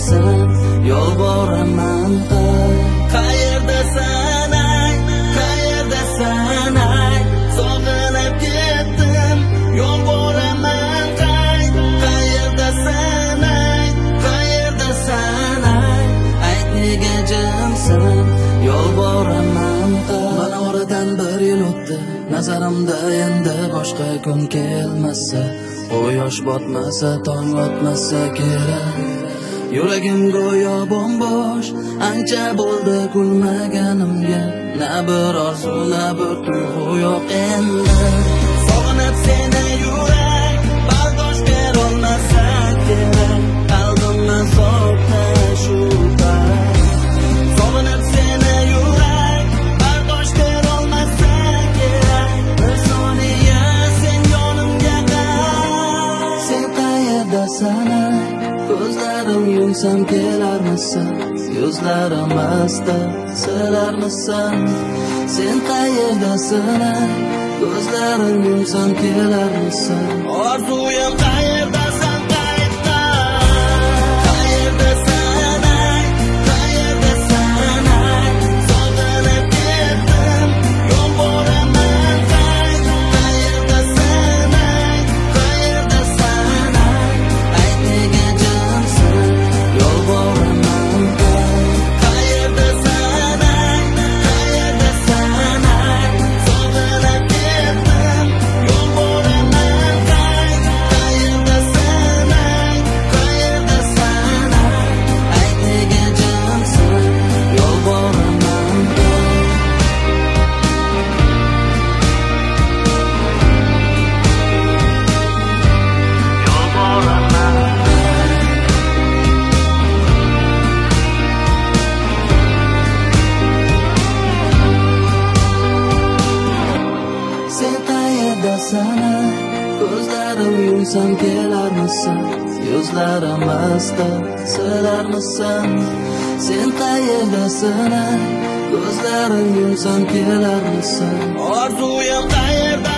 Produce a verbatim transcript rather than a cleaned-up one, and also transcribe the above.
qayerdasan, yolboraman ay. Qayerdasan ay, qayerdasan ay, sog'inib ketdim, yolboraman ay. Qayerdasan ay, qayerdasan ay, ayt nega jimsan, yolboraman ay. Mana oradan bir yil o'tdi, nazarimda endi boshqa kun kelmasa, o yosh botmasa, tong otmasa kerak. Yuragim go'yo bombosh, ancha bo'ldi kulmaganimga, na bir orzu, na bir tuyg'u yo'q endi. Sog'inib seni yurak, bardosh berolmasa kerak, qalbimni sotma shu payt. Sog'inib seni yurak, bardosh berolmasa kerak, bir soniya sen yonimga qal. Sen qayerdasan ay, ko'zlarim yumsam kelarmisan, yuzlarim asta silarmisan. Sen qayerdasan ay, ko'zlarim yumsam kelarmisan. Orzuyim qayerdasan, qayerda? Qayerdasan ay, qayerdasan ay, sog'inib ketdim, yolboraman ay. Qayerdasan ay, qayerdasan ay, ayt nega jimsan, yolboraman ay. Qayerdasan ay, qayerdasan ay, sog'inib ketdim, yolboraman ay. Qayerdasan ay, qayerdasan ay, ayt nega jimsan, yolboraman ay. Sen qayerdasan ay, ko'zlarim yumsam kelarmisan, yuzlarim asta silarmisan. Sen qayerdasan ay, ko'zlarim yumsam kelarmisan. Orzuyim qayerda?